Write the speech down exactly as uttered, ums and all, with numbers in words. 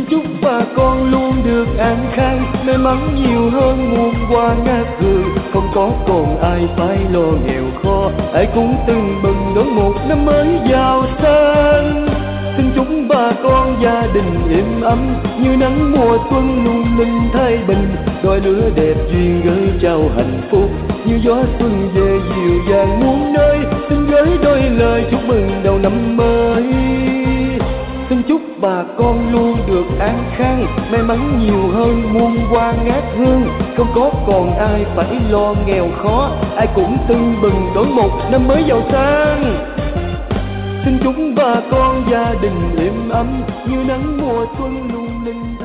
chúc bà con luôn được an khang, may mắn nhiều hơn muôn hoa ngát hương. Không có còn ai phải lo nghèo khó, ai cũng từng mừng đón một năm mới giàu sang. Xin chúc bà con gia đình êm ấm, như nắng mùa xuân lung linh thái bình. Đôi lứa đẹp duyên gửi trao hạnh phúc, như gió xuân về dịu dàng muôn nơi. Xin gửi đôi lời chúc mừng đầu năm mới. Xin chúc bà con luôn được an khang, may mắn nhiều hơn muôn hoa ngát hương. Không có còn ai phải lo nghèo khó, ai cũng tưng bừng đón một năm mới giàu sang. Xin chúc bà con gia đình êm ấm, như nắng mùa xuân lung linh.